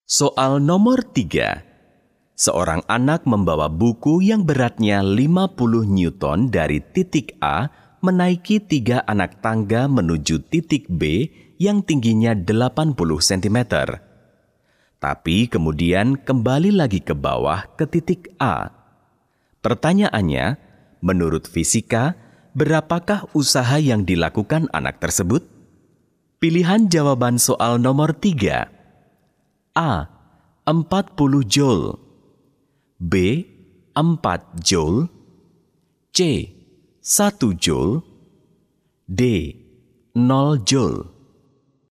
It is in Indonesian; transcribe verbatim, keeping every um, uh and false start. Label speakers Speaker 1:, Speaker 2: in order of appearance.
Speaker 1: Soal nomor tiga. Seorang anak membawa buku yang beratnya lima puluh newton dari titik A menaiki tiga anak tangga menuju titik B yang tingginya delapan puluh sentimeter. Tapi kemudian kembali lagi ke bawah ke titik A. Pertanyaannya, menurut fisika, berapakah usaha yang dilakukan anak tersebut? Pilihan jawaban soal nomor tiga. A. empat puluh joule. B. empat joule. C. satu joule. D. nol joule.